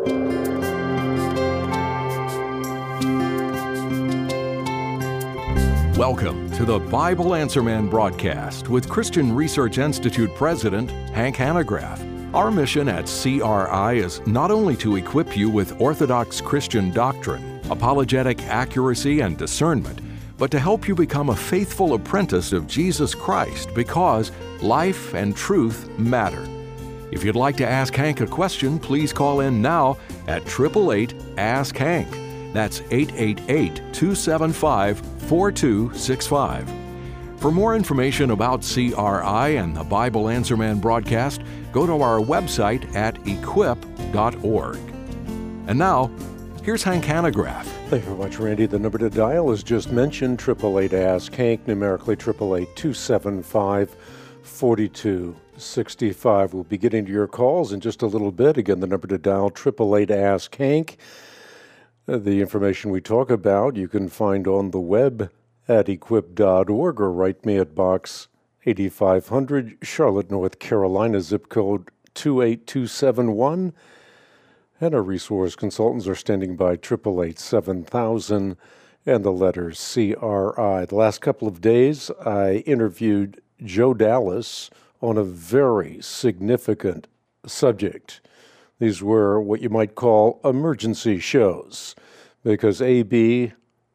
Welcome to the Bible Answer Man broadcast with Christian Research Institute President Hank Hanegraaff. Our mission at CRI is not only to equip you with orthodox Christian doctrine, apologetic accuracy, and discernment, but to help you become a faithful apprentice of Jesus Christ because life and truth matter. If you'd like to ask Hank a question, please call in now at 888-ASK-HANK. That's 888-275-4265. For more information about CRI and the Bible Answer Man broadcast, go to our website at equip.org. And now, here's Hank Hanegraaff. Thank you very much, Randy. The number to dial is just mentioned, 888-ASK-HANK, numerically 888-275-4265. We'll be getting to your calls in just a little bit. Again, the number to dial, 888-ASK-HANK. The information we talk about you can find on the web at equip.org or write me at Box 8500, Charlotte, North Carolina, zip code 28271. And our resource consultants are standing by 888-7000 and the letters CRI. The last couple of days, I interviewed Joe Dallas on a very significant subject. These were what you might call emergency shows, because AB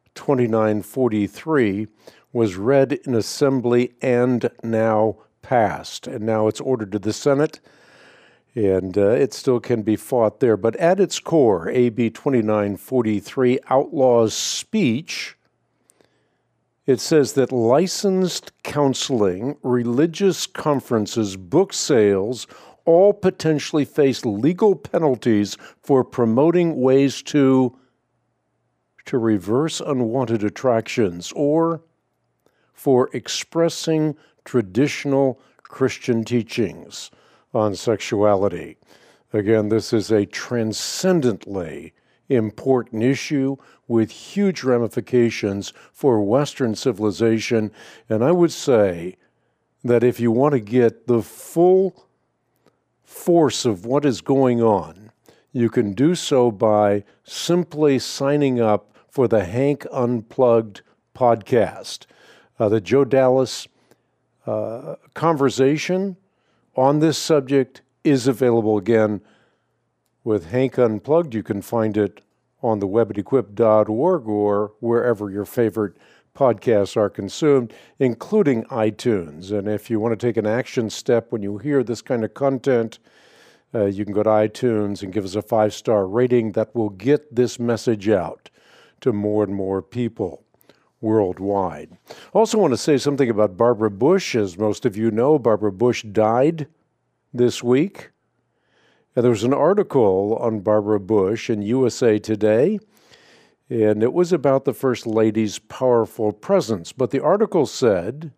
2943 was read in Assembly and now passed. And now it's ordered to the Senate, and it still can be fought there. But at its core, AB 2943 outlaws speech. It says that licensed counseling, religious conferences, book sales, all potentially face legal penalties for promoting ways to reverse unwanted attractions or for expressing traditional Christian teachings on sexuality. Again, this is a transcendently important issue with huge ramifications for Western civilization, and I would say that if you want to get the full force of what is going on, you can do so by simply signing up for the Hank Unplugged podcast. The Joe Dallas conversation on this subject is available again with Hank Unplugged. You can find it on the web at equip.org or wherever your favorite podcasts are consumed, including iTunes. And if you want to take an action step when you hear this kind of content, you can go to iTunes and give us a 5-star rating. That will get this message out to more and more people worldwide. Also want to say something about Barbara Bush. As most of you know, Barbara Bush died this week. And there was an article on Barbara Bush in USA Today, and it was about the First Lady's powerful presence. But the article said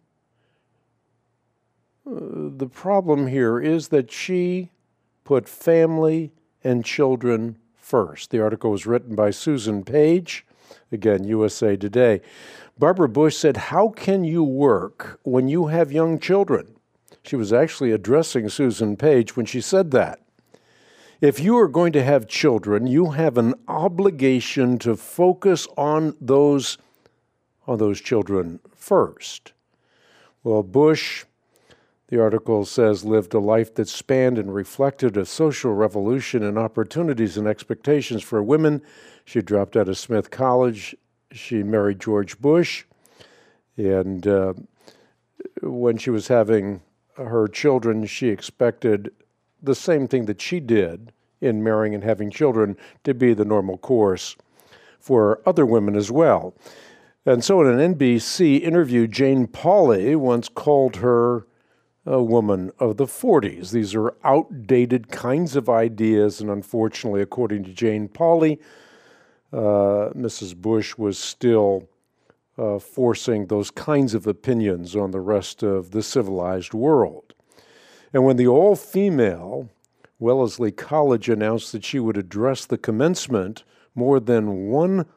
the problem here is that she put family and children first. The article was written by Susan Page, again, USA Today. Barbara Bush said, "How can you work when you have young children?" She was actually addressing Susan Page when she said that. If you are going to have children, you have an obligation to focus on those children first. Well, Bush, the article says, lived a life that spanned and reflected a social revolution in opportunities and expectations for women. She dropped out of Smith College. She married George Bush. And when she was having her children, she expected the same thing that she did in marrying and having children to be the normal course for other women as well. And so in an NBC interview, Jane Pauley once called her a woman of the 40s. These are outdated kinds of ideas, and unfortunately, according to Jane Pauley, Mrs. Bush was still forcing those kinds of opinions on the rest of the civilized world. And when the all-female Wellesley College announced that she would address the commencement, more than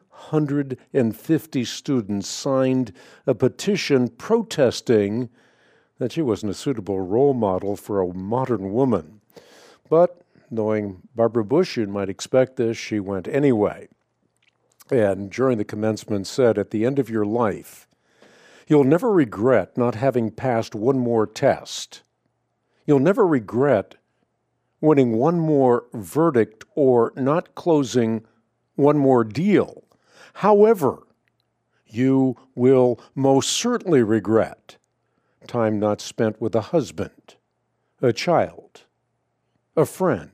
150 students signed a petition protesting that she wasn't a suitable role model for a modern woman. But knowing Barbara Bush, you might expect this, she went anyway. And during the commencement said, at the end of your life, you'll never regret not having passed one more test. You'll never regret winning one more verdict or not closing one more deal. However, you will most certainly regret time not spent with a husband, a child, a friend,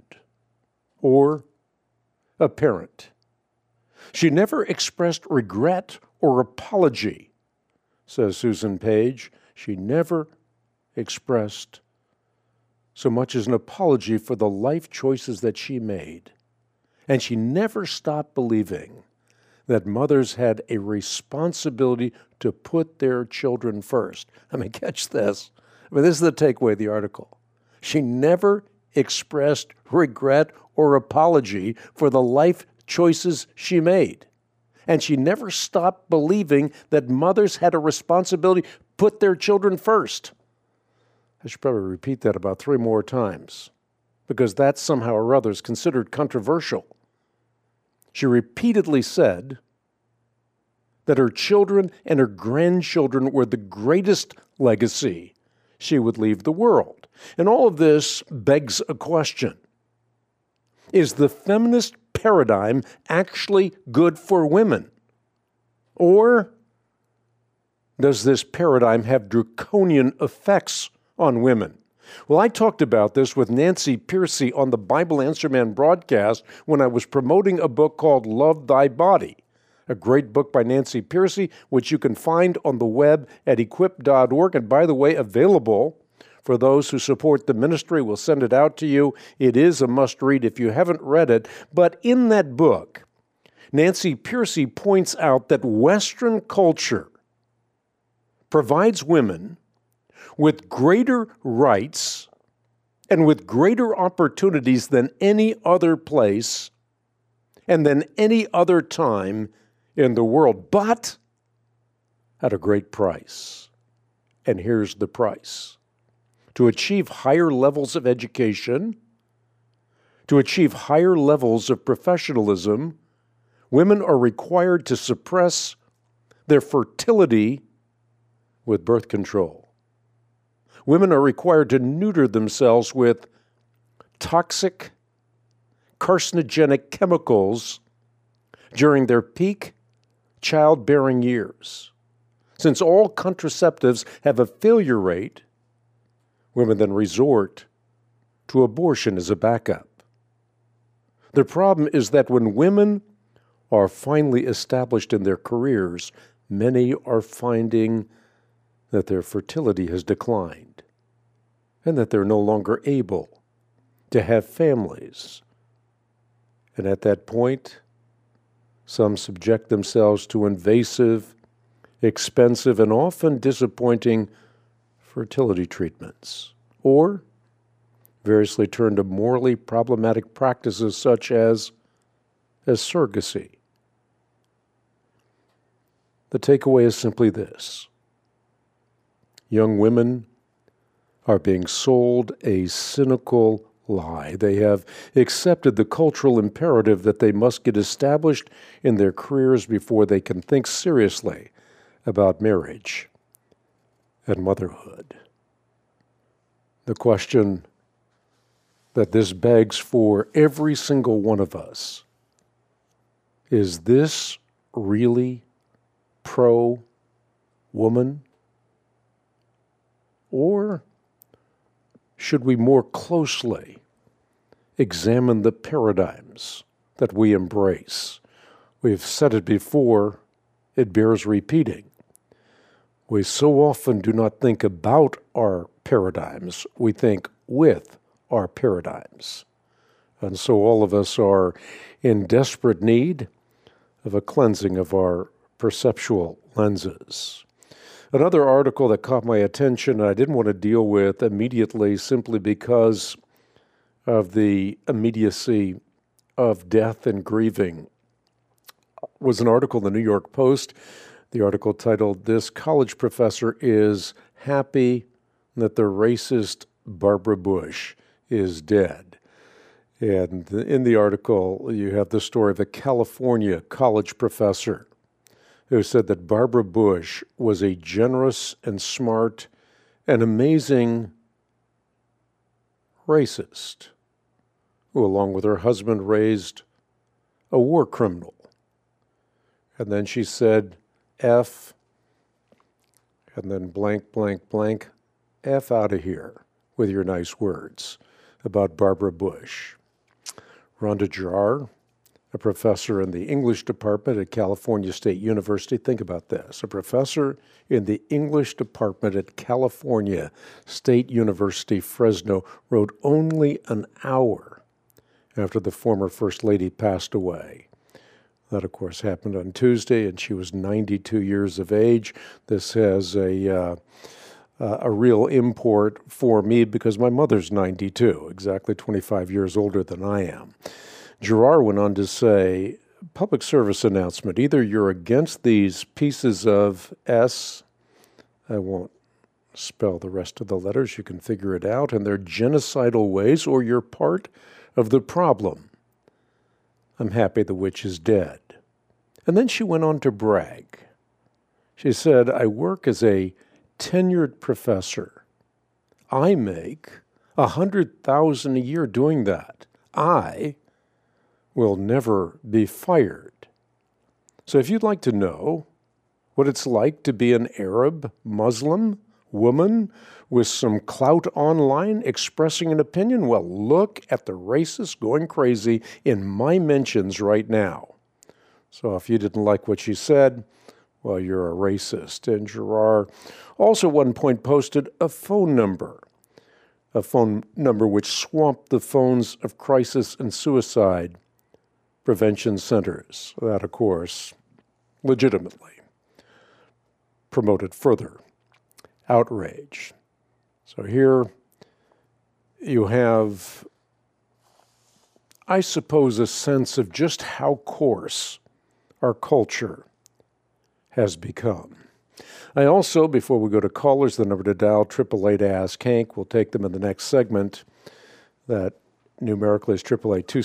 or a parent. She never expressed regret or apology, says Susan Page. She never expressed so much as an apology for the life choices that she made. And she never stopped believing that mothers had a responsibility to put their children first. I mean, catch this. I mean, this is the takeaway of the article. She never expressed regret or apology for the life choices she made. And she never stopped believing that mothers had a responsibility to put their children first. I should probably repeat that about 3 more times, because that somehow or other is considered controversial. She repeatedly said that her children and her grandchildren were the greatest legacy she would leave the world. And all of this begs a question. Is the feminist paradigm actually good for women? Or does this paradigm have draconian effects on women? Well, I talked about this with Nancy Pearcey on the Bible Answer Man broadcast when I was promoting a book called Love Thy Body, a great book by Nancy Pearcey, which you can find on the web at equip.org. And by the way, available for those who support the ministry. We'll send it out to you. It is a must-read if you haven't read it. But in that book, Nancy Pearcey points out that Western culture provides women with greater rights and with greater opportunities than any other place and than any other time in the world, but at a great price. And here's the price. To achieve higher levels of education, to achieve higher levels of professionalism, women are required to suppress their fertility with birth control. Women are required to neuter themselves with toxic, carcinogenic chemicals during their peak childbearing years. Since all contraceptives have a failure rate, women then resort to abortion as a backup. The problem is that when women are finally established in their careers, many are finding that their fertility has declined and that they're no longer able to have families. And at that point, some subject themselves to invasive, expensive, and often disappointing fertility treatments, or variously turn to morally problematic practices such as surrogacy. The takeaway is simply this. Young women are being sold a cynical lie. They have accepted the cultural imperative that they must get established in their careers before they can think seriously about marriage and motherhood. The question that this begs for every single one of us is this really pro-woman? Or should we more closely examine the paradigms that we embrace? We've said it before, it bears repeating. We so often do not think about our paradigms, we think with our paradigms. And so all of us are in desperate need of a cleansing of our perceptual lenses. Another article that caught my attention and I didn't want to deal with immediately simply because of the immediacy of death and grieving was an article in the New York Post. The article titled, "This College Professor is Happy That the Racist Barbara Bush is Dead." And in the article, you have the story of a California college professor who said that Barbara Bush was a generous and smart and amazing racist who, along with her husband, raised a war criminal. And then she said, F, and then blank, blank, blank, F out of here with your nice words about Barbara Bush. Rhonda Jarrar, a professor in the English department at California State University. Think about this. A professor in the English department at California State University, Fresno, wrote only an hour after the former First Lady passed away. That, of course, happened on Tuesday, and she was 92 years of age. This has a real import for me because my mother's 92, exactly 25 years older than I am. Jarrar went on to say, public service announcement, either you're against these pieces of S, I won't spell the rest of the letters, you can figure it out, and their genocidal ways, or you're part of the problem. I'm happy the witch is dead. And then she went on to brag. She said, I work as a tenured professor. I make $100,000 a year doing that. I will never be fired. So if you'd like to know what it's like to be an Arab Muslim woman with some clout online expressing an opinion, well, look at the racists going crazy in my mentions right now. So if you didn't like what she said, well, you're a racist. And Jarrar also at one point posted a phone number which swamped the phones of crisis and suicide prevention centers. That, of course, legitimately promoted further outrage. So here you have, I suppose, a sense of just how coarse our culture has become. I also, before we go to callers, the number to dial, 888-ASK-HANK. We'll take them in the next segment. That numerically is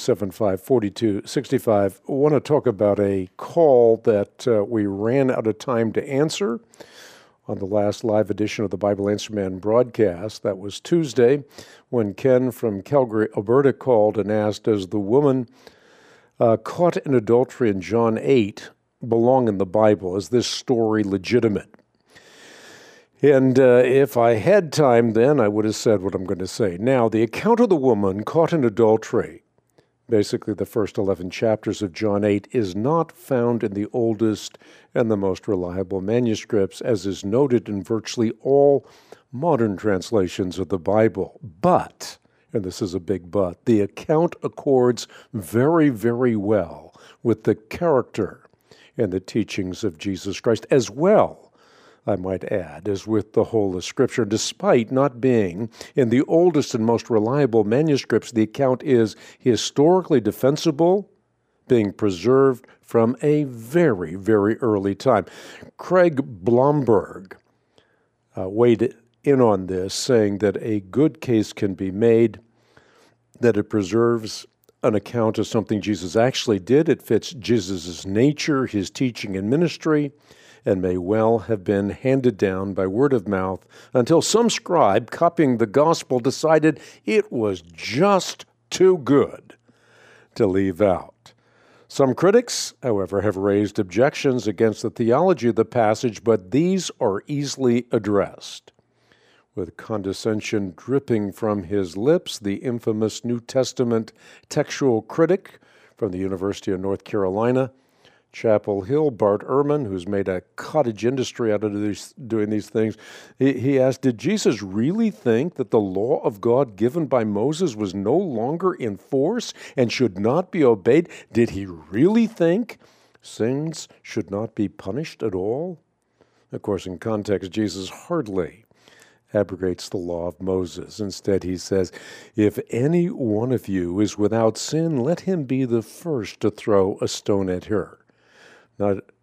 888-275-4265. I want to talk about a call that we ran out of time to answer on the last live edition of the Bible Answer Man broadcast. That was Tuesday when Ken from Calgary, Alberta called and asked, does the woman caught in adultery in John 8 belong in the Bible? Is this story legitimate? And if I had time then, I would have said what I'm going to say. Now, the account of the woman caught in adultery, basically the first 11 chapters of John 8, is not found in the oldest and the most reliable manuscripts, as is noted in virtually all modern translations of the Bible. But, and this is a big but, the account accords very, very well with the character and the teachings of Jesus Christ, as well, I might add, as with the whole of Scripture. Despite not being in the oldest and most reliable manuscripts, the account is historically defensible, being preserved from a very, very early time. Craig Blomberg weighed in on this, saying that a good case can be made that it preserves an account of something Jesus actually did. It fits Jesus' nature, his teaching and ministry, and may well have been handed down by word of mouth until some scribe copying the gospel decided it was just too good to leave out. Some critics, however, have raised objections against the theology of the passage, but these are easily addressed. With condescension dripping from his lips, the infamous New Testament textual critic from the University of North Carolina, Chapel Hill, Bart Ehrman, who's made a cottage industry out of doing these things, he asked, did Jesus really think that the law of God given by Moses was no longer in force and should not be obeyed? Did he really think sins should not be punished at all? Of course, in context, Jesus hardly abrogates the law of Moses. Instead, he says, if any one of you is without sin, let him be the first to throw a stone at her. Not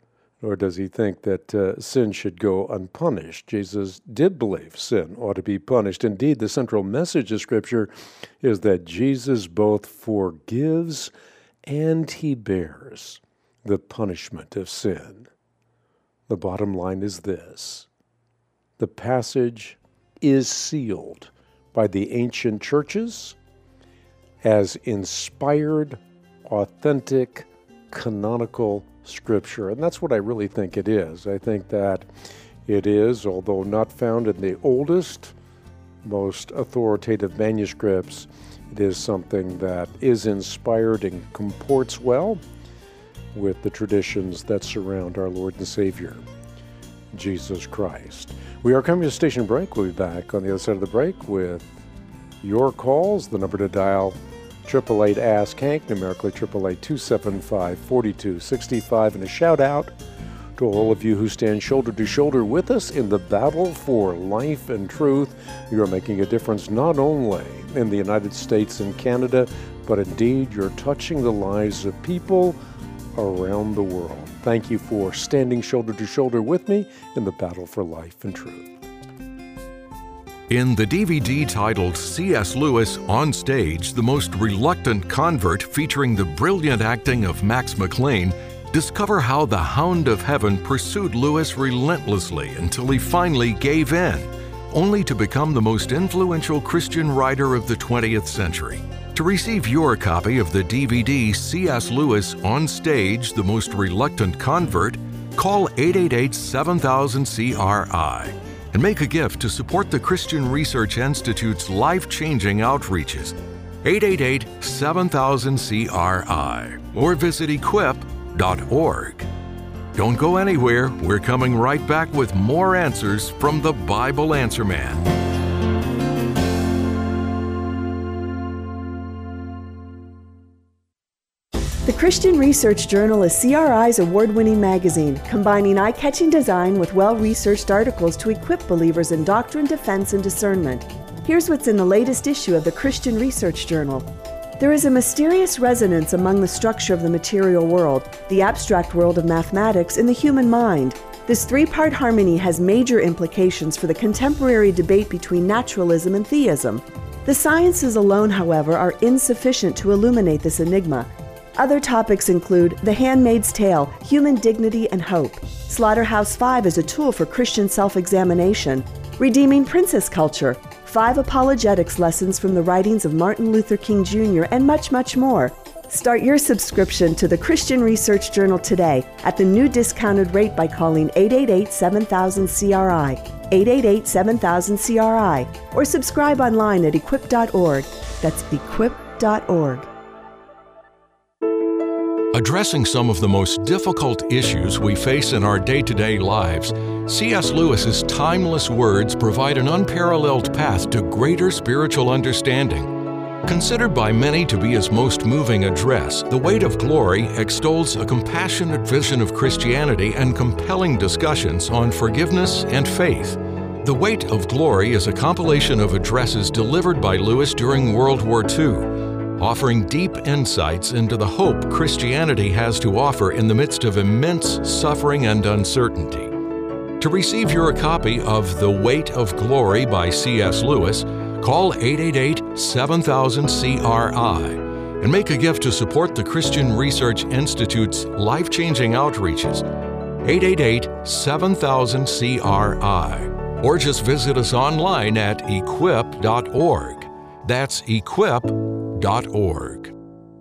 Or does he think that sin should go unpunished? Jesus did believe sin ought to be punished. Indeed, the central message of Scripture is that Jesus both forgives and he bears the punishment of sin. The bottom line is this: the passage is sealed by the ancient churches as inspired, authentic, canonical Scripture. And that's what I really think it is. I think that it is, although not found in the oldest, most authoritative manuscripts, it is something that is inspired and comports well with the traditions that surround our Lord and Savior, Jesus Christ. We are coming to a station break. We'll be back on the other side of the break with your calls. The number to dial, 888-ASK-HANK, numerically 888-275-4265, and a shout out to all of you who stand shoulder to shoulder with us in the battle for life and truth. You are making a difference not only in the United States and Canada, but indeed you're touching the lives of people around the world. Thank you for standing shoulder to shoulder with me in the battle for life and truth. In the DVD titled C.S. Lewis On Stage, The Most Reluctant Convert, featuring the brilliant acting of Max McLean, discover how the Hound of Heaven pursued Lewis relentlessly until he finally gave in, only to become the most influential Christian writer of the 20th century. To receive your copy of the DVD C.S. Lewis On Stage, The Most Reluctant Convert, call 888-7000-CRI and make a gift to support the Christian Research Institute's life-changing outreaches. 888-7000-CRI or visit equip.org. Don't go anywhere. We're coming right back with more answers from the Bible Answer Man. The Christian Research Journal is CRI's award-winning magazine, combining eye-catching design with well-researched articles to equip believers in doctrine, defense, and discernment. Here's what's in the latest issue of the Christian Research Journal. There is a mysterious resonance among the structure of the material world, the abstract world of mathematics, and the human mind. This three-part harmony has major implications for the contemporary debate between naturalism and theism. The sciences alone, however, are insufficient to illuminate this enigma. Other topics include The Handmaid's Tale, Human Dignity and Hope, Slaughterhouse-5 as a tool for Christian self-examination, Redeeming Princess Culture, 5 apologetics lessons from the writings of Martin Luther King Jr., and much, much more. Start your subscription to the Christian Research Journal today at the new discounted rate by calling 888-7000-CRI, 888-7000-CRI, or subscribe online at equip.org. That's equip.org. Addressing some of the most difficult issues we face in our day-to-day lives, C.S. Lewis's timeless words provide an unparalleled path to greater spiritual understanding. Considered by many to be his most moving address, The Weight of Glory extols a compassionate vision of Christianity and compelling discussions on forgiveness and faith. The Weight of Glory is a compilation of addresses delivered by Lewis during World War II, offering deep insights into the hope Christianity has to offer in the midst of immense suffering and uncertainty. To receive your copy of The Weight of Glory by C.S. Lewis, call 888-7000-CRI and make a gift to support the Christian Research Institute's life-changing outreaches. 888-7000-CRI, or just visit us online at equip.org. That's equip.org.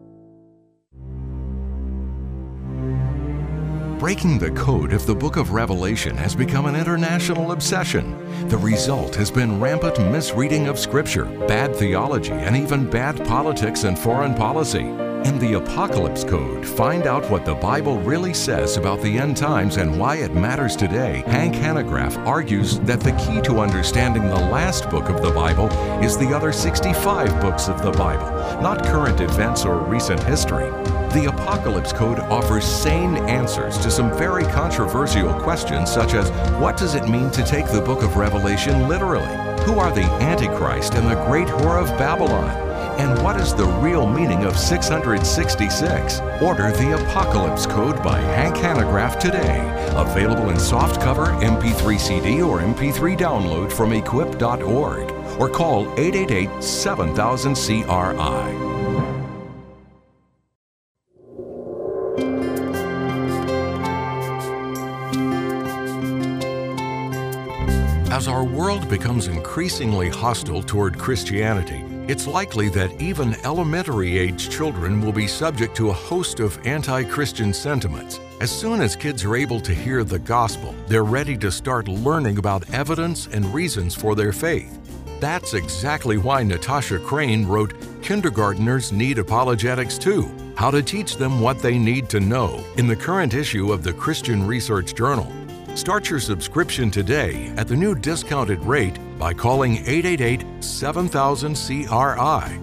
Breaking the code of the Book of Revelation has become an international obsession. The result has been rampant misreading of Scripture, bad theology, and even bad politics and foreign policy. In the Apocalypse Code, find out what the Bible really says about the end times and why it matters today. Hank Hanegraaff argues that the key to understanding the last book of the Bible is the other 65 books of the Bible, not current events or recent history. The Apocalypse Code offers sane answers to some very controversial questions, such as, what does it mean to take the book of Revelation literally? Who are the Antichrist and the great whore of Babylon? And what is the real meaning of 666? Order The Apocalypse Code by Hank Hanegraaff today. Available in softcover, MP3 CD, or MP3 download from equip.org. Or call 888-7000-CRI. As our world becomes increasingly hostile toward Christianity, it's likely that even elementary-age children will be subject to a host of anti-Christian sentiments. As soon as kids are able to hear the gospel, they're ready to start learning about evidence and reasons for their faith. That's exactly why Natasha Crane wrote Kindergarteners Need Apologetics Too, How to Teach Them What They Need to Know, in the current issue of the Christian Research Journal. Start your subscription today at the new discounted rate by calling 888-7000-CRI,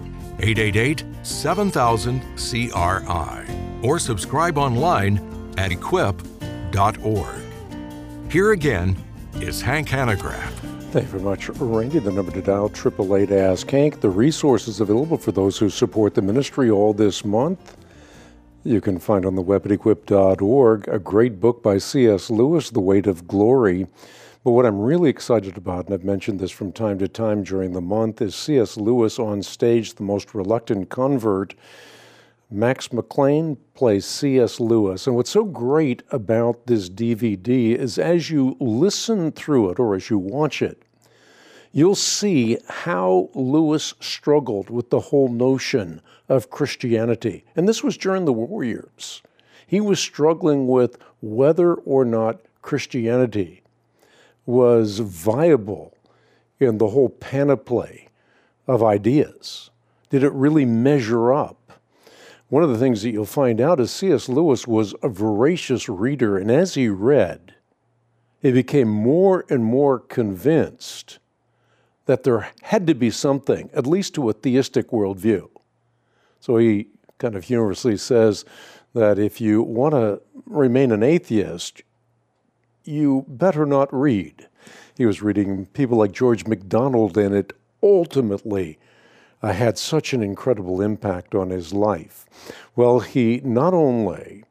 888-7000-CRI, or subscribe online at equip.org. Here again is Hank Hanegraaff. Thank you very much, Randy. The number to dial, 888-ASK-HANK. The resources available for those who support the ministry all this month, you can find on the web at equip.org, a great book by C.S. Lewis, The Weight of Glory. But what I'm really excited about, and I've mentioned this from time to time during the month, is C.S. Lewis on stage, The Most Reluctant Convert. Max McLean plays C.S. Lewis. And what's so great about this DVD is as you listen through it, or as you watch it, you'll see how Lewis struggled with the whole notion of Christianity. And this was during the war years. He was struggling with whether or not Christianity was viable in the whole panoply of ideas. Did it really measure up? One of the things that you'll find out is C.S. Lewis was a voracious reader, and as he read, he became more and more convinced that there had to be something, at least to a theistic worldview. So he kind of humorously says that if you want to remain an atheist, you better not read. He was reading people like George MacDonald, and it ultimately had such an incredible impact on his life. Well, he not only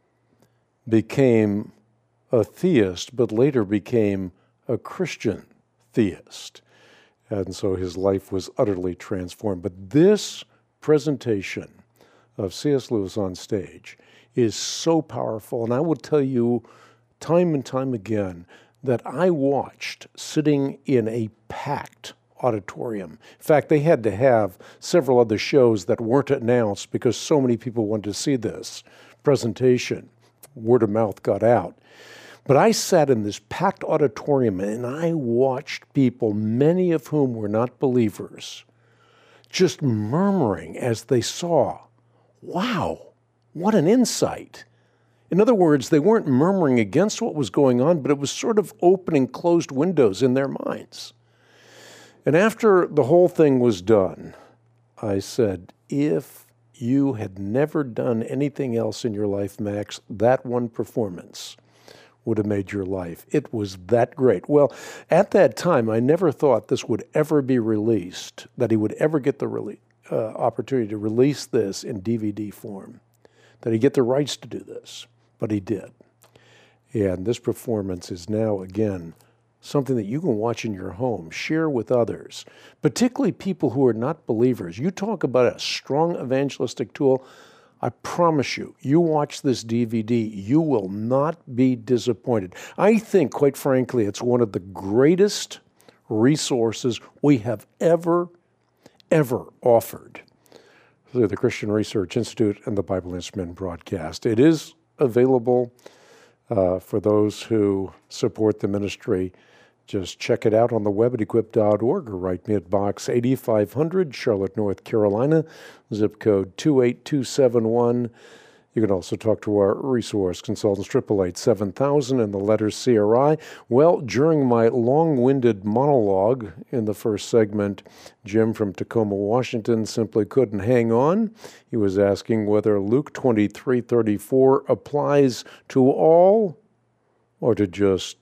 became a theist, but later became a Christian theist. And so his life was utterly transformed. But this presentation of C.S. Lewis on stage is so powerful. And I will tell you time and time again that I watched sitting in a packed auditorium. In fact, they had to have several other shows that weren't announced because so many people wanted to see this presentation. Word of mouth got out. But I sat in this packed auditorium and I watched people, many of whom were not believers, just murmuring as they saw, wow, what an insight. In other words, they weren't murmuring against what was going on, but it was sort of opening closed windows in their minds. And after the whole thing was done, I said, if you had never done anything else in your life, Max, that one performance would have made your life. It was that great. Well, at that time, I never thought this would ever be released, that he would ever get the opportunity to release this in DVD form, that he'd get the rights to do this, but he did. And this performance is now, again, something that you can watch in your home, share with others, particularly people who are not believers. You talk about a strong evangelistic tool. I promise you, you watch this DVD, you will not be disappointed. I think, quite frankly, it's one of the greatest resources we have ever offered through the Christian Research Institute and the Bible Answer Men broadcast. It is available for those who support the ministry. Just check it out on the web at equip.org or write me at Box 8500, Charlotte, North Carolina, zip code 28271. You can also talk to our resource consultants, 888-7000 and the letters CRI. Well, during my long-winded monologue in the first segment, Jim from Tacoma, Washington simply couldn't hang on. He was asking whether Luke 23:34 applies to all or to just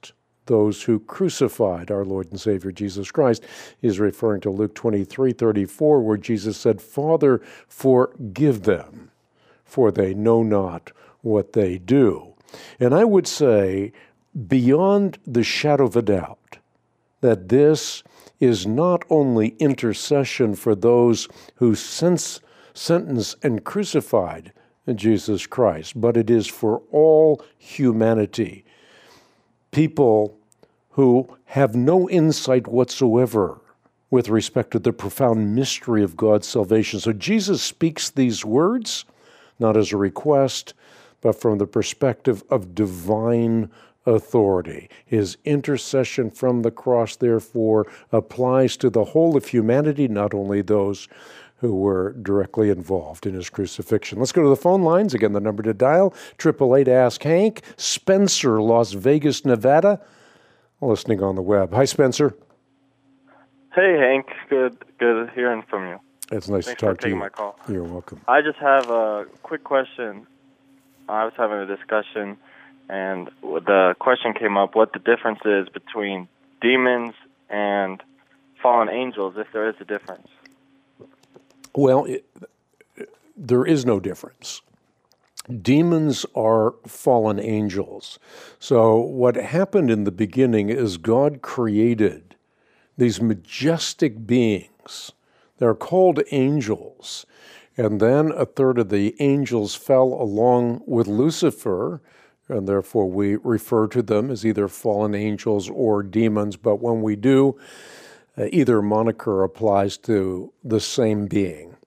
those who crucified our Lord and Savior Jesus Christ. He's referring to Luke 23:34, where Jesus said, "Father, forgive them, for they know not what they do." And I would say, beyond the shadow of a doubt, that this is not only intercession for those who sentenced and crucified Jesus Christ, but it is for all humanity. People who have no insight whatsoever with respect to the profound mystery of God's salvation. So Jesus speaks these words, not as a request, but from the perspective of divine authority. His intercession from the cross, therefore, applies to the whole of humanity, not only those who were directly involved in his crucifixion. Let's go to the phone lines. Again, the number to dial, 888-ASK-HANK. Spencer, Las Vegas, Nevada, listening on the web. Hi, Spencer. Hey, Hank. Good hearing from you. It's nice Thanks to talk for to you. taking my call. You're welcome. I just have a quick question. I was having a discussion, and the question came up what the difference is between demons and fallen angels, if there is a difference. Well, there is no difference. Demons are fallen angels. So what happened in the beginning is God created these majestic beings. They're called angels. And then a third of the angels fell along with Lucifer, and therefore we refer to them as either fallen angels or demons. But when we do, either moniker applies to the same being.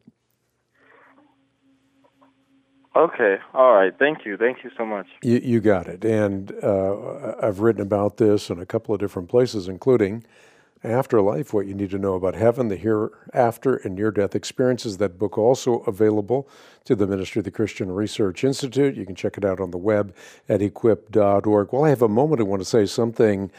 Okay. All right. Thank you. Thank you so much. You got it. And I've written about this in a couple of different places, including Afterlife, What You Need to Know About Heaven, the Hereafter, and Near-Death Experiences. That book also available to the Ministry of the Christian Research Institute. You can check it out on the web at equip.org. While I have a moment, I want to say something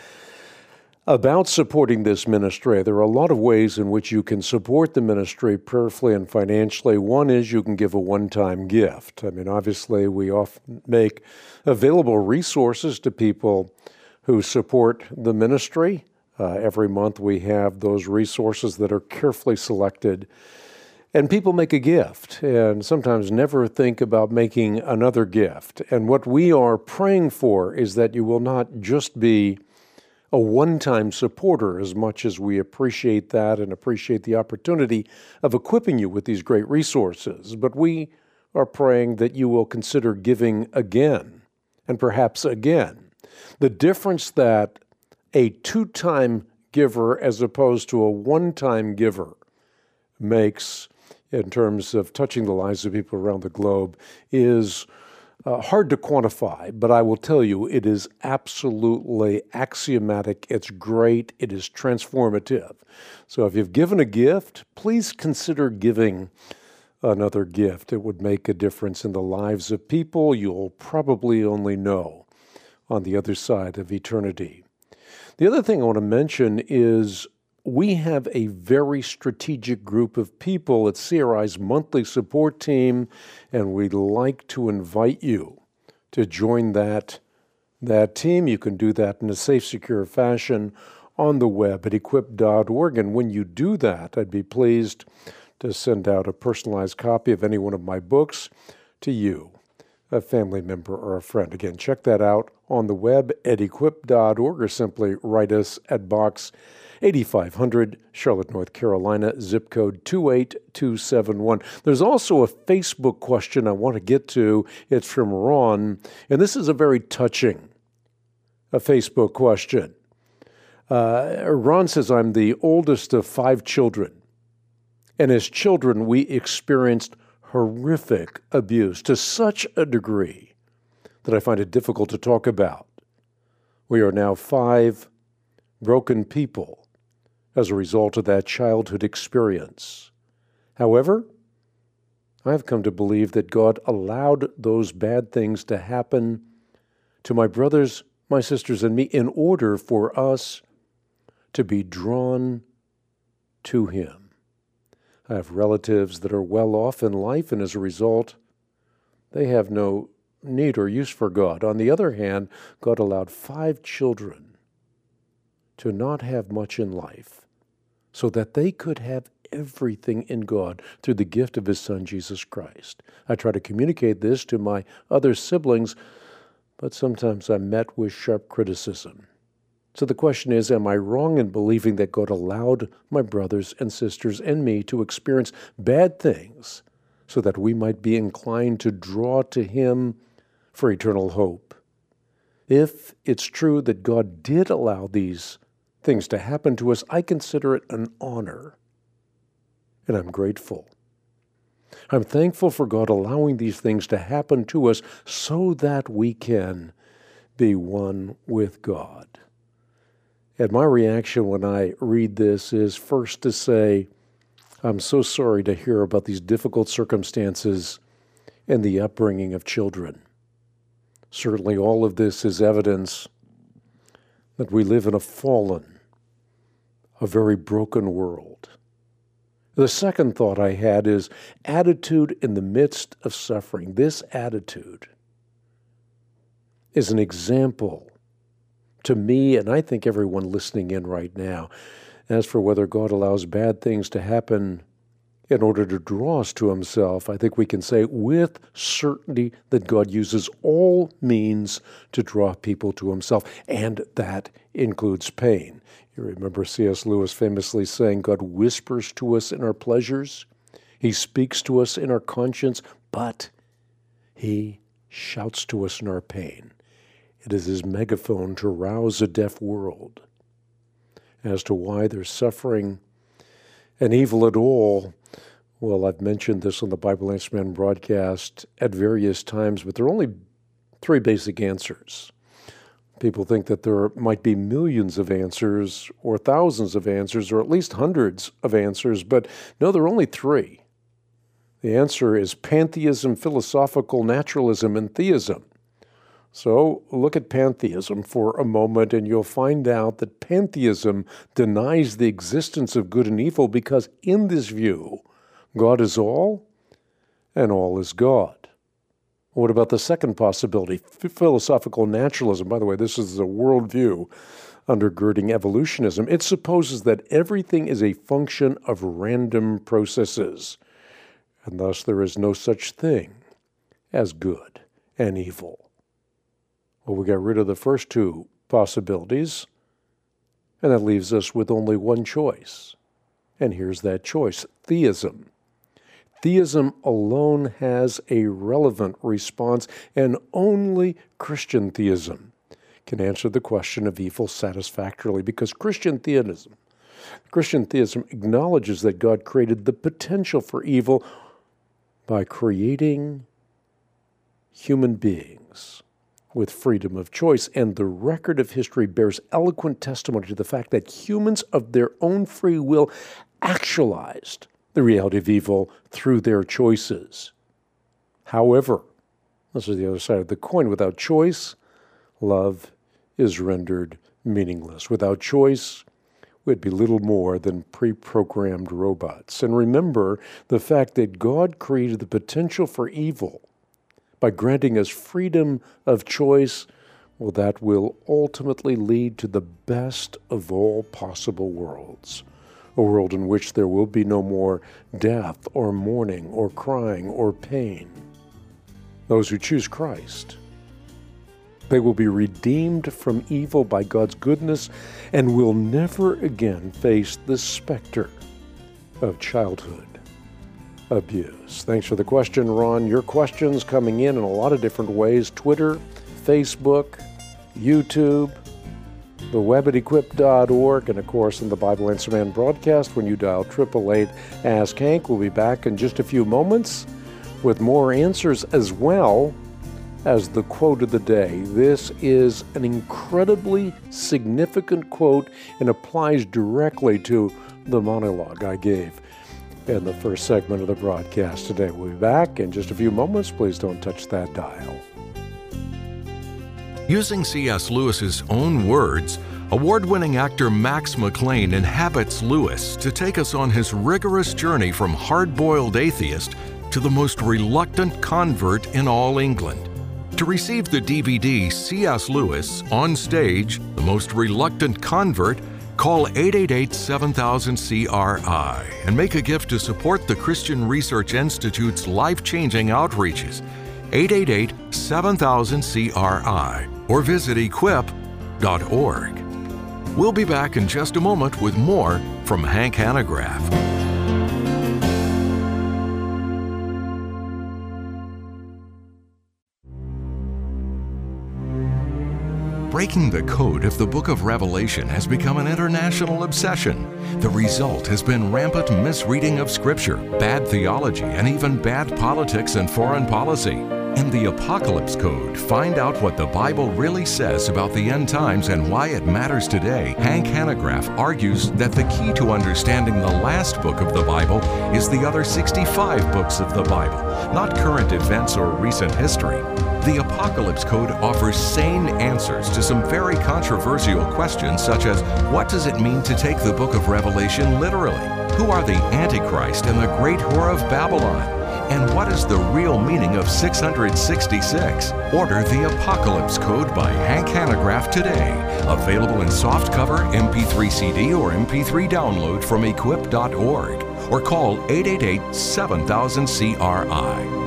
about supporting this ministry. There are a lot of ways in which you can support the ministry prayerfully and financially. One is you can give a one-time gift. I mean, obviously, we often make available resources to people who support the ministry. Every month we have those resources that are carefully selected. And people make a gift and sometimes never think about making another gift. And what we are praying for is that you will not just be a one-time supporter, as much as we appreciate that and appreciate the opportunity of equipping you with these great resources. But we are praying that you will consider giving again, and perhaps again. The difference that a two-time giver as opposed to a one-time giver makes in terms of touching the lives of people around the globe is hard to quantify, but I will tell you it is absolutely axiomatic. It's great. It is transformative. So if you've given a gift, please consider giving another gift. It would make a difference in the lives of people you'll probably only know on the other side of eternity. The other thing I want to mention is we have a very strategic group of people at CRI's monthly support team, and we'd like to invite you to join that team. You can do that in a safe, secure fashion on the web at equip.org. And when you do that, I'd be pleased to send out a personalized copy of any one of my books to you, a family member or a friend. Again, check that out on the web at equip.org, or simply write us at Box 8500, Charlotte, North Carolina, zip code 28271. There's also a Facebook question I want to get to. It's from Ron, and this is a very touching Facebook question. Ron says, I'm the oldest of 5 children, and as children we experienced horrific abuse to such a degree that I find it difficult to talk about. We are now 5 broken people as a result of that childhood experience. However, I have come to believe that God allowed those bad things to happen to my brothers, my sisters, and me in order for us to be drawn to Him. I have relatives that are well off in life, and as a result, they have no need or use for God. On the other hand, God allowed 5 children to not have much in life so that they could have everything in God through the gift of His Son, Jesus Christ. I try to communicate this to my other siblings, but sometimes I'm met with sharp criticism. So the question is, am I wrong in believing that God allowed my brothers and sisters and me to experience bad things so that we might be inclined to draw to Him for eternal hope? If it's true that God did allow these things to happen to us, I consider it an honor, and I'm grateful. I'm thankful for God allowing these things to happen to us so that we can be one with God. And my reaction when I read this is first to say, I'm so sorry to hear about these difficult circumstances and the upbringing of children. Certainly all of this is evidence that we live in a fallen, a very broken world. The second thought I had is attitude in the midst of suffering. This attitude is an example to me, and I think everyone listening in right now. As for whether God allows bad things to happen in order to draw us to Himself, I think we can say with certainty that God uses all means to draw people to Himself, and that includes pain. You remember C.S. Lewis famously saying, God whispers to us in our pleasures, He speaks to us in our conscience, but He shouts to us in our pain. It is His megaphone to rouse a deaf world. As to why there's suffering and evil at all, well, I've mentioned this on the Bible Answer Man broadcast at various times, but there are only three basic answers. People think that there might be millions of answers or thousands of answers or at least hundreds of answers, but no, there are only three. The answer is pantheism, philosophical naturalism, and theism. So look at pantheism for a moment, and you'll find out that pantheism denies the existence of good and evil because in this view, God is all and all is God. What about the second possibility, philosophical naturalism? By the way, this is a worldview undergirding evolutionism. It supposes that everything is a function of random processes, and thus there is no such thing as good and evil. Well, we got rid of the first two possibilities, and that leaves us with only one choice. And here's that choice, theism. Theism alone has a relevant response, and only Christian theism can answer the question of evil satisfactorily, because Christian theism acknowledges that God created the potential for evil by creating human beings with freedom of choice, and the record of history bears eloquent testimony to the fact that humans of their own free will actualized the reality of evil through their choices. However, this is the other side of the coin. Without choice, love is rendered meaningless. Without choice, we'd be little more than pre-programmed robots. And remember the fact that God created the potential for evil by granting us freedom of choice. Well, that will ultimately lead to the best of all possible worlds. A world in which there will be no more death or mourning or crying or pain. Those who choose Christ, they will be redeemed from evil by God's goodness and will never again face the specter of childhood abuse. Thanks for the question, Ron. Your questions coming in a lot of different ways. Twitter, Facebook, YouTube, the web at equip.org, and of course in the Bible Answer Man broadcast when you dial 888-ASK-HANK. We'll be back in just a few moments with more answers as well as the quote of the day. This is an incredibly significant quote and applies directly to the monologue I gave in the first segment of the broadcast today. We'll be back in just a few moments. Please don't touch that dial. Using C.S. Lewis's own words, award-winning actor Max McLean inhabits Lewis to take us on his rigorous journey from hard-boiled atheist to the most reluctant convert in all England. To receive the DVD C.S. Lewis, On Stage, The Most Reluctant Convert, call 888-7000-CRI and make a gift to support the Christian Research Institute's life-changing outreaches. 888-7000-CRI or visit equip.org. We'll be back in just a moment with more from Hank Hanegraaff. Breaking the code of the Book of Revelation has become an international obsession. The result has been rampant misreading of Scripture, bad theology, and even bad politics and foreign policy. In the Apocalypse Code, find out what the Bible really says about the end times and why it matters today. Hank Hanegraaff argues that the key to understanding the last book of the Bible is the other 65 books of the Bible, not current events or recent history. The Apocalypse Code offers sane answers to some very controversial questions, such as what does it mean to take the book of Revelation literally? Who are the Antichrist and the great whore of Babylon? And what is the real meaning of 666? Order the Apocalypse Code by Hank Hanegraaff today. Available in softcover, MP3 CD, or MP3 download from equip.org. Or call 888-7000-CRI.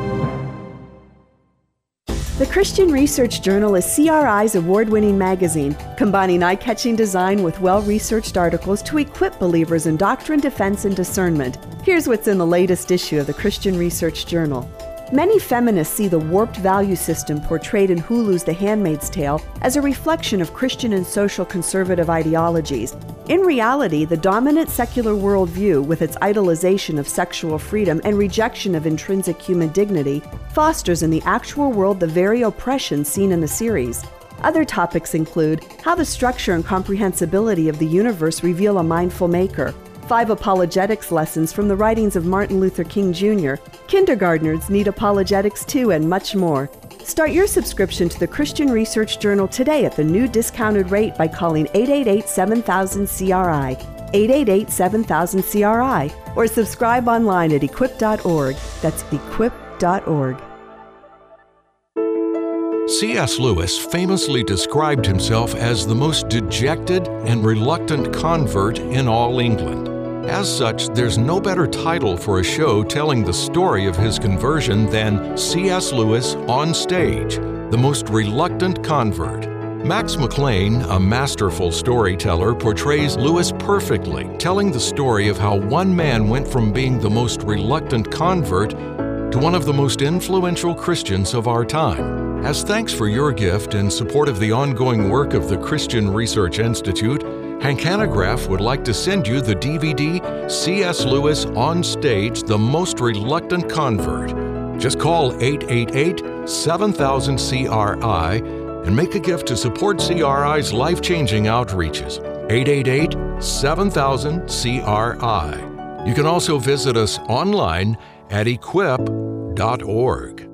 The Christian Research Journal is CRI's award-winning magazine, combining eye-catching design with well-researched articles to equip believers in doctrine, defense, and discernment. Here's what's in the latest issue of the Christian Research Journal. Many feminists see the warped value system portrayed in Hulu's The Handmaid's Tale as a reflection of Christian and social conservative ideologies. In reality, the dominant secular worldview, with its idolization of sexual freedom and rejection of intrinsic human dignity, fosters in the actual world the very oppression seen in the series. Other topics include how the structure and comprehensibility of the universe reveal a mindful maker, 5 apologetics lessons from the writings of Martin Luther King Jr., kindergartners need apologetics too, and much more. Start your subscription to the Christian Research Journal today at the new discounted rate by calling 888-7000-CRI, 888-7000-CRI, or subscribe online at equip.org. That's equip.org. C.S. Lewis famously described himself as the most dejected and reluctant convert in all England. As such, there's no better title for a show telling the story of his conversion than C.S. Lewis On Stage, The Most Reluctant Convert. Max McLean, a masterful storyteller, portrays Lewis perfectly, telling the story of how one man went from being the most reluctant convert to one of the most influential Christians of our time. As thanks for your gift and support of the ongoing work of the Christian Research Institute, Hank Hanegraaff would like to send you the DVD C.S. Lewis On Stage, The Most Reluctant Convert. Just call 888-7000-CRI and make a gift to support CRI's life-changing outreaches. 888-7000-CRI. You can also visit us online at equip.org.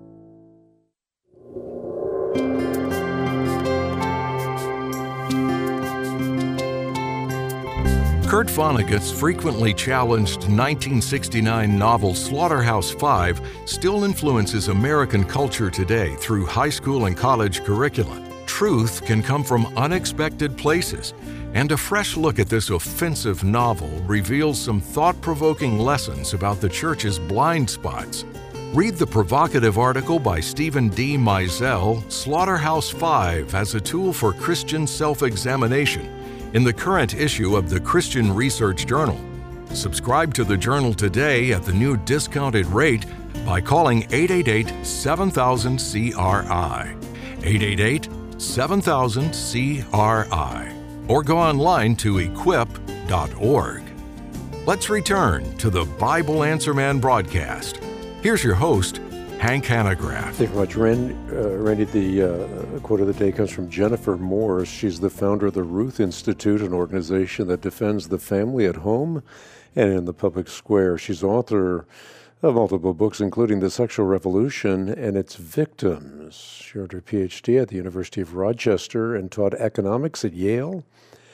Kurt Vonnegut's frequently challenged 1969 novel Slaughterhouse-Five still influences American culture today through high school and college curricula. Truth can come from unexpected places, and a fresh look at this offensive novel reveals some thought-provoking lessons about the church's blind spots. Read the provocative article by Stephen D. Meisel, Slaughterhouse-Five as a Tool for Christian Self-Examination, in the current issue of the Christian Research Journal. Subscribe to the journal today at the new discounted rate by calling 888-7000-CRI, 888-7000-CRI, or go online to equip.org. Let's return to the Bible Answer Man broadcast. Here's your host, Hank Hanegraaff. Thank you very much, Randy. The quote of the day comes from Jennifer Morris. She's the founder of the Ruth Institute, an organization that defends the family at home and in the public square. She's author of multiple books, including The Sexual Revolution and Its Victims. She earned her PhD at the University of Rochester and taught economics at Yale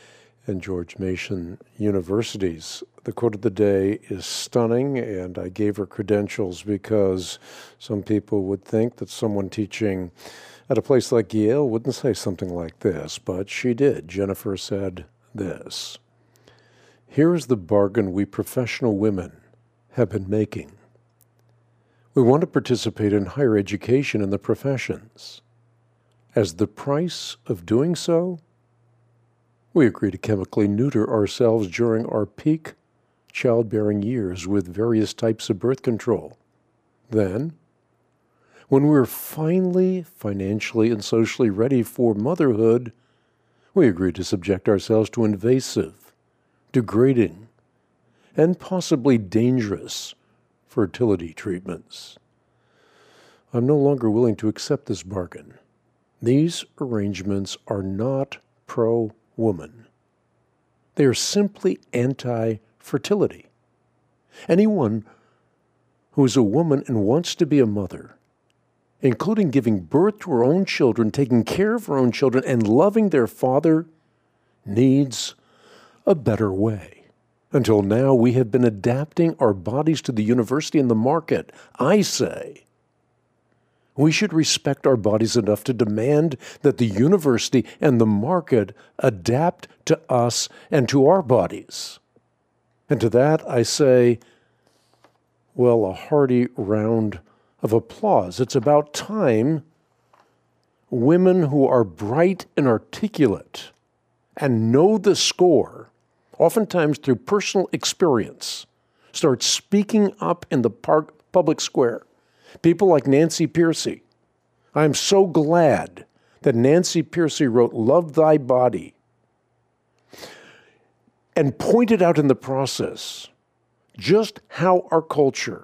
and George Mason universities. The quote of the day is stunning, and I gave her credentials because some people would think that someone teaching at a place like Yale wouldn't say something like this, but she did. Jennifer said this: "Here is the bargain we professional women have been making. We want to participate in higher education in the professions. As the price of doing so, we agree to chemically neuter ourselves during our peak childbearing years with various types of birth control. Then, when we're finally financially and socially ready for motherhood, we agree to subject ourselves to invasive, degrading, and possibly dangerous fertility treatments. I'm no longer willing to accept this bargain. These arrangements are not pro-woman. They are simply anti-fertility. Anyone who is a woman and wants to be a mother, including giving birth to her own children, taking care of her own children, and loving their father, needs a better way. Until now, we have been adapting our bodies to the university and the market. I say we should respect our bodies enough to demand that the university and the market adapt to us and to our bodies. And to that, I say, well, a hearty round of applause. It's about time women who are bright and articulate and know the score, oftentimes through personal experience, start speaking up in the public square. People like Nancy Pearcey. I'm so glad that Nancy Pearcey wrote Love Thy Body and pointed out in the process just how our culture,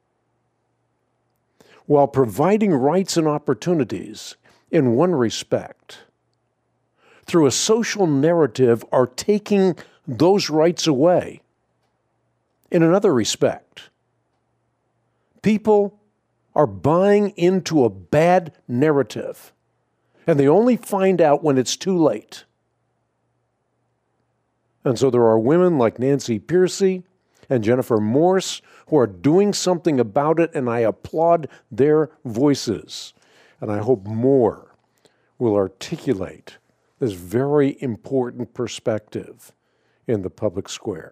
while providing rights and opportunities in one respect, through a social narrative are taking those rights away in another respect. People are buying into a bad narrative, and they only find out when it's too late. And so there are women like Nancy Pearcey and Jennifer Morse who are doing something about it, and I applaud their voices. And I hope more will articulate this very important perspective in the public square.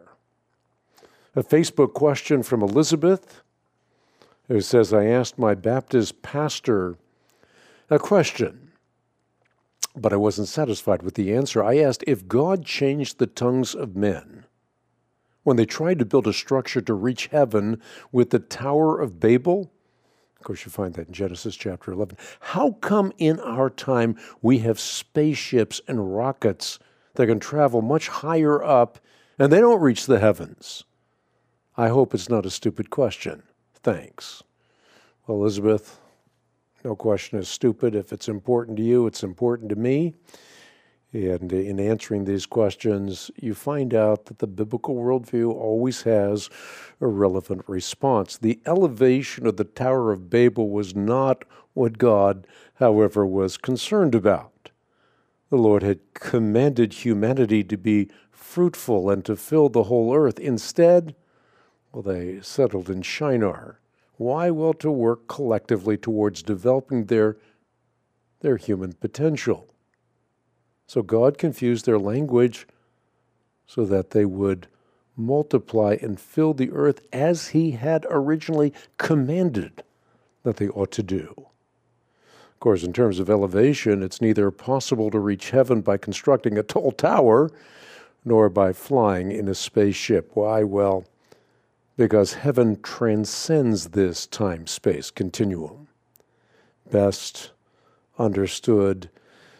A Facebook question from Elizabeth, who says, I asked my Baptist pastor a question, but I wasn't satisfied with the answer. I asked if God changed the tongues of men when they tried to build a structure to reach heaven with the Tower of Babel. Of course, you find that in Genesis chapter 11. How come in our time we have spaceships and rockets that can travel much higher up and they don't reach the heavens? I hope it's not a stupid question. Thanks. Well, Elizabeth, no question is stupid. If it's important to you, it's important to me. And in answering these questions, you find out that the biblical worldview always has a relevant response. The elevation of the Tower of Babel was not what God, however, was concerned about. The Lord had commanded humanity to be fruitful and to fill the whole earth. Instead, well, they settled in Shinar. Why? Well, to work collectively towards developing their human potential. So God confused their language so that they would multiply and fill the earth as He had originally commanded that they ought to do. Of course, in terms of elevation, it's neither possible to reach heaven by constructing a tall tower nor by flying in a spaceship. Why? Well, because heaven transcends this time-space continuum. Best understood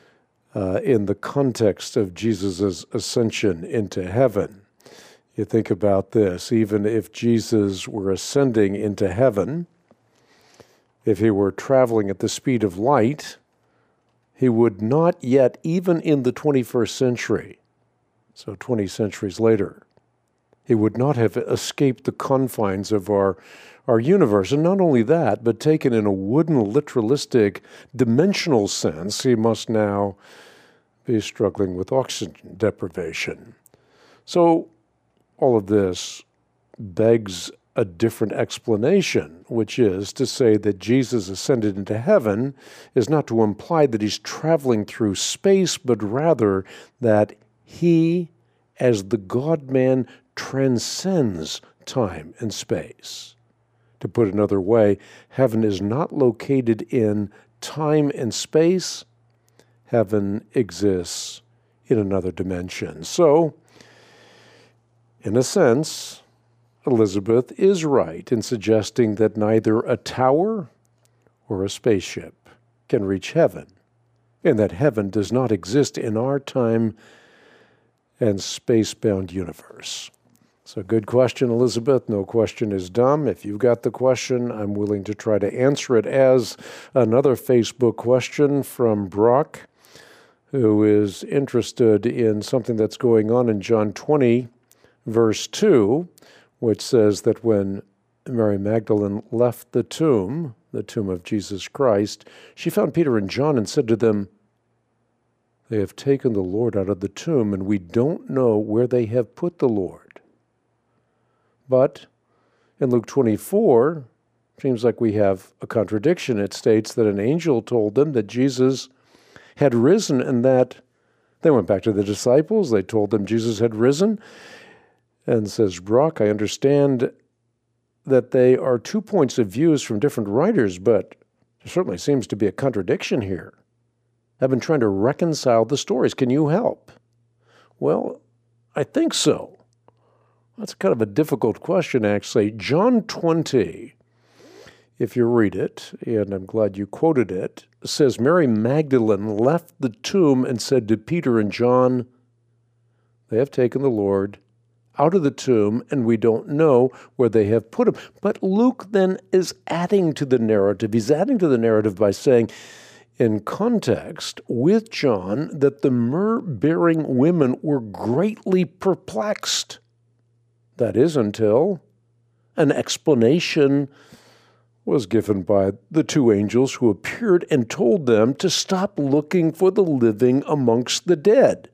in the context of Jesus' ascension into heaven. You think about this, even if Jesus were ascending into heaven, if He were traveling at the speed of light, He would not yet, even in the 21st century, so 20 centuries later, He would not have escaped the confines of our universe. And not only that, but taken in a wooden, literalistic, dimensional sense, He must now be struggling with oxygen deprivation. So all of this begs a different explanation, which is to say that Jesus ascended into heaven is not to imply that he's traveling through space, but rather that he, as the God-man, transcends time and space. To put another way, heaven is not located in time and space. Heaven exists in another dimension. So, in a sense, Elizabeth is right in suggesting that neither a tower or a spaceship can reach heaven, and that heaven does not exist in our time and space-bound universe. So good question, Elizabeth. No question is dumb. If you've got the question, I'm willing to try to answer it as another Facebook question from Brock, who is interested in something that's going on in John 20, verse 2, which says that when Mary Magdalene left the tomb of Jesus Christ, she found Peter and John and said to them, "They have taken the Lord out of the tomb, and we don't know where they have put the Lord." But in Luke 24, it seems like we have a contradiction. It states that an angel told them that Jesus had risen, and that they went back to the disciples. They told them Jesus had risen. And says, Brock, I understand that they are 2 points of views from different writers, but there certainly seems to be a contradiction here. I've been trying to reconcile the stories. Can you help? Well, I think so. That's kind of a difficult question, actually. John 20, if you read it, and I'm glad you quoted it, says Mary Magdalene left the tomb and said to Peter and John, "They have taken the Lord out of the tomb, and we don't know where they have put him." But Luke then is adding to the narrative. He's adding to the narrative by saying, in context with John, that the myrrh-bearing women were greatly perplexed. That is, until an explanation was given by the 2 angels who appeared and told them to stop looking for the living amongst the dead.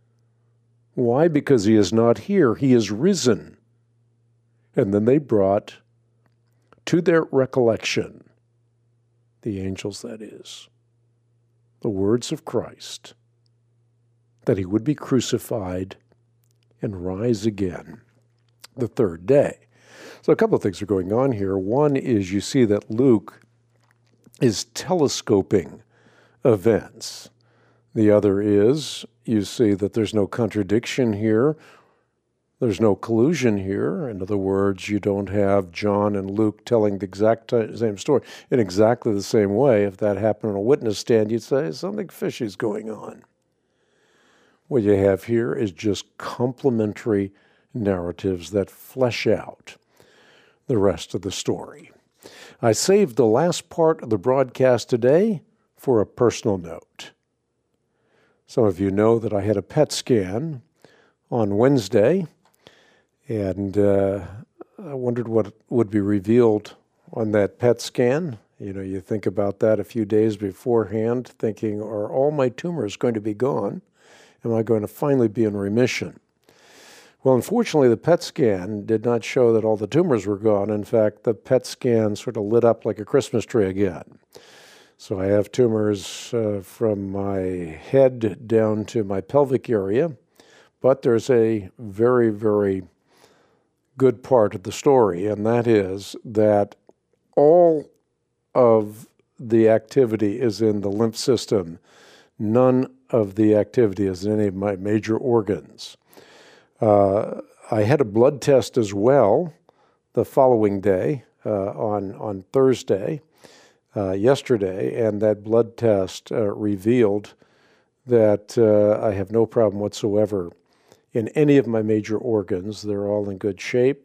Why? Because he is not here. He is risen. And then they brought to their recollection, the angels that is, the words of Christ, that he would be crucified and rise again the 3rd day. So a couple of things are going on here. One is you see that Luke is telescoping events. The other is you see that there's no contradiction here. There's no collusion here. In other words, you don't have John and Luke telling the exact same story in exactly the same way. If that happened on a witness stand, you'd say something fishy is going on. What you have here is just complementary narratives that flesh out the rest of the story. I saved the last part of the broadcast today for a personal note. Some of you know that I had a PET scan on Wednesday, and I wondered what would be revealed on that PET scan. You know, you think about that a few days beforehand, thinking, are all my tumors going to be gone? Am I going to finally be in remission? Well, unfortunately, the PET scan did not show that all the tumors were gone. In fact, the PET scan sort of lit up like a Christmas tree again. So I have tumors from my head down to my pelvic area, but there's a very, very good part of the story, and that is that all of the activity is in the lymph system. None of the activity is in any of my major organs. I had a blood test as well the following day, on Thursday, yesterday, and that blood test revealed that I have no problem whatsoever in any of my major organs. They're all in good shape.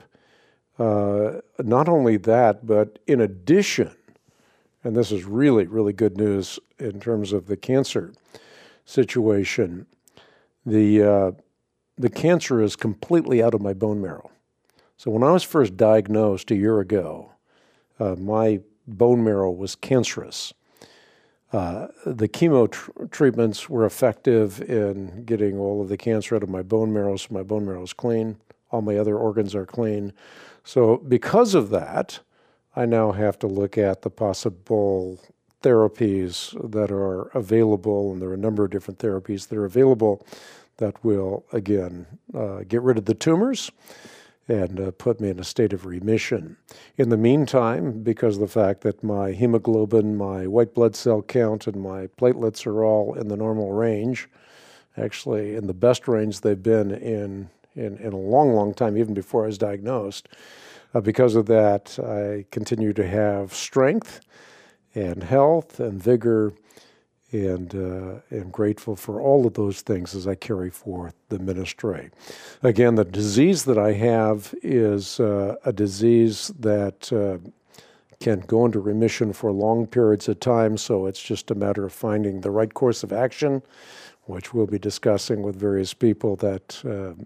Not only that, but in addition, and this is really, really good news in terms of the cancer situation, the cancer is completely out of my bone marrow. So when I was first diagnosed a year ago, my bone marrow was cancerous. The chemo treatments were effective in getting all of the cancer out of my bone marrow, so my bone marrow is clean. All my other organs are clean. So because of that, I now have to look at the possible therapies that are available, and there are a number of different therapies that are available that will, again, get rid of the tumors and put me in a state of remission. In the meantime, because of the fact that my hemoglobin, my white blood cell count, and my platelets are all in the normal range, actually in the best range they've been in a long, long time, even before I was diagnosed. Because of that, I continue to have strength and health and vigor, and am grateful for all of those things as I carry forth the ministry. Again, the disease that I have is a disease that can go into remission for long periods of time, so it's just a matter of finding the right course of action, which we'll be discussing with various people that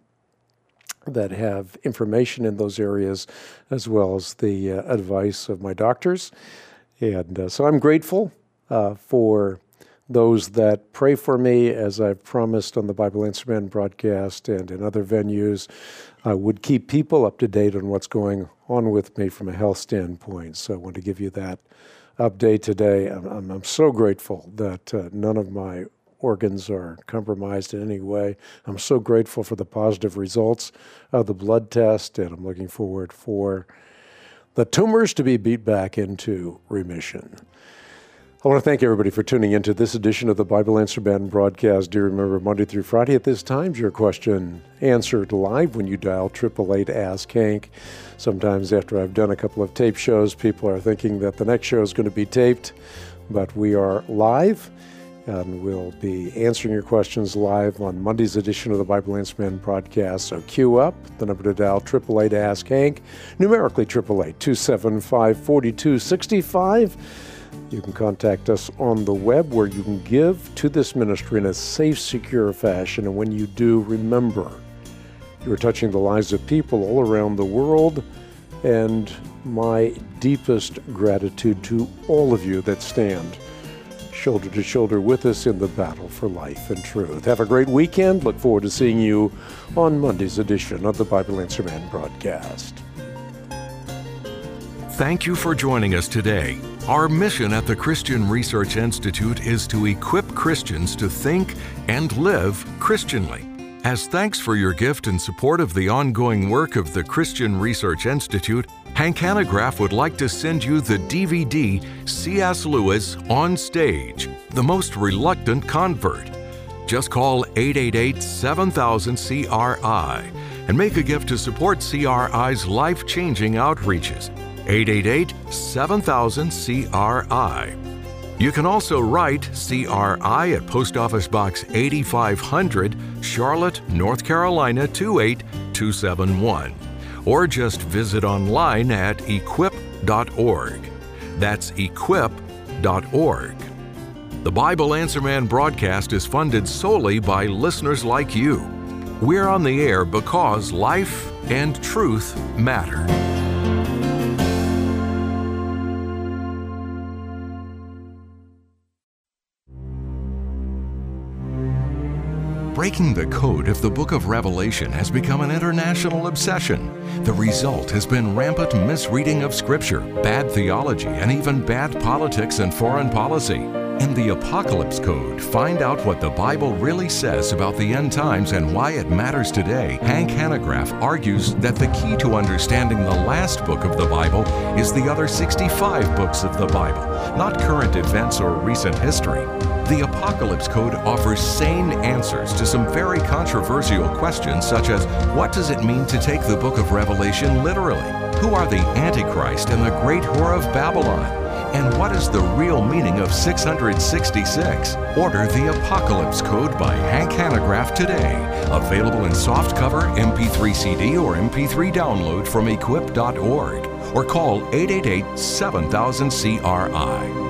have information in those areas, as well as the advice of my doctors. And so I'm grateful for those that pray for me, as I've promised on the Bible Answer Man broadcast and in other venues. I would keep people up to date on what's going on with me from a health standpoint. So I want to give you that update today. I'm so grateful that none of my organs are compromised in any way. I'm so grateful for the positive results of the blood test, and I'm looking forward for the tumors to be beat back into remission. I want to thank everybody for tuning into this edition of the Bible Answer Man broadcast. Do remember, Monday through Friday at this time, your question answered live when you dial 888-ASK-HANK. Sometimes after I've done a couple of tape shows, people are thinking that the next show is going to be taped, but we are live, and we'll be answering your questions live on Monday's edition of the Bible Answer Man broadcast. So queue up the number to dial 888-ASK-HANK, numerically 888-275-4265. You can contact us on the web, where you can give to this ministry in a safe, secure fashion. And when you do, remember, you're touching the lives of people all around the world. And my deepest gratitude to all of you that stand shoulder to shoulder with us in the battle for life and truth. Have a great weekend. Look forward to seeing you on Monday's edition of the Bible Answer Man broadcast. Thank you for joining us today. Our mission at the Christian Research Institute is to equip Christians to think and live Christianly. As thanks for your gift and support of the ongoing work of the Christian Research Institute, Hank Hanegraaff would like to send you the DVD C.S. Lewis On Stage, The Most Reluctant Convert. Just call 888-7000-CRI and make a gift to support CRI's life-changing outreaches. 888-7000-CRI. You can also write CRI at Post Office Box 8500, Charlotte, North Carolina 28271. Or just visit online at equip.org. That's equip.org. The Bible Answer Man broadcast is funded solely by listeners like you. We're on the air because life and truth matter. Breaking the code of the book of Revelation has become an international obsession. The result has been rampant misreading of Scripture, bad theology, and even bad politics and foreign policy. In the Apocalypse Code, find out what the Bible really says about the end times and why it matters today. Hank Hanegraaff argues that the key to understanding the last book of the Bible is the other 65 books of the Bible, not current events or recent history. The Apocalypse Code offers sane answers to some very controversial questions, such as, what does it mean to take the book of Revelation literally? Who are the Antichrist and the great whore of Babylon? And what is the real meaning of 666? Order the Apocalypse Code by Hank Hanegraaff today. Available in softcover, MP3 CD, or MP3 download from equip.org. Or call 888-7000-CRI.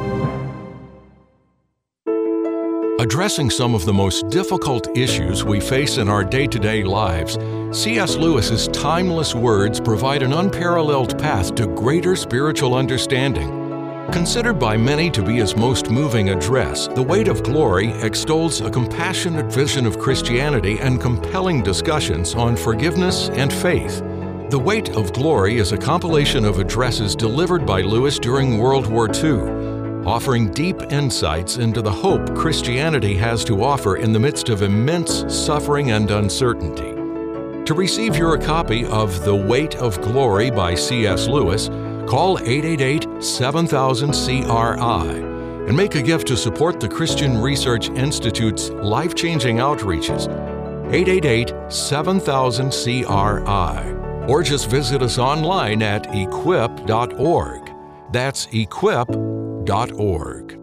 Addressing some of the most difficult issues we face in our day-to-day lives, C.S. Lewis's timeless words provide an unparalleled path to greater spiritual understanding. Considered by many to be his most moving address, The Weight of Glory extols a compassionate vision of Christianity and compelling discussions on forgiveness and faith. The Weight of Glory is a compilation of addresses delivered by Lewis during World War II, offering deep insights into the hope Christianity has to offer in the midst of immense suffering and uncertainty. To receive your copy of The Weight of Glory by C.S. Lewis, call 888-7000-CRI and make a gift to support the Christian Research Institute's life-changing outreaches. 888-7000-CRI. Or just visit us online at equip.org. That's equip.org.